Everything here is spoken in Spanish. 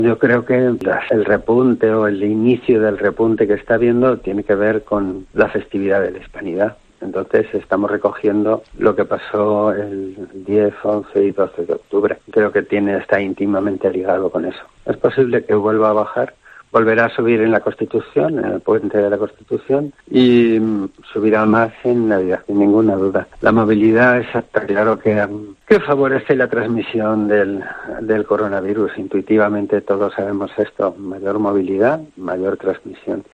Yo creo que el repunte o el inicio del repunte que está habiendo tiene que ver con la festividad de la Hispanidad. Entonces estamos recogiendo lo que pasó el 10, 11 y 12 de octubre. Creo que está íntimamente ligado con eso. Es posible que vuelva a bajar, volverá a subir en la Constitución, en el puente de la Constitución, y subirá más en Navidad, sin ninguna duda. La movilidad está claro que favorece la transmisión del coronavirus. Intuitivamente todos sabemos esto. Mayor movilidad, mayor transmisión.